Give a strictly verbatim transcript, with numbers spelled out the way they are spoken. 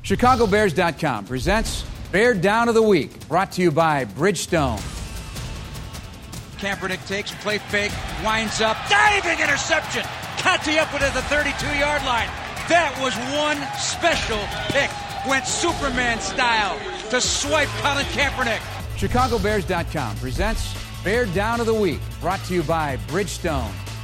Chicago Bears dot com presents Bear Down of the Week, brought to you by Bridgestone. Kaepernick takes play fake, winds up, diving interception. Conti up with it at the thirty-two-yard line. That was one special pick. Went Superman style to swipe Colin Kaepernick. Chicago Bears dot com presents Bear Down of the Week, brought to you by Bridgestone.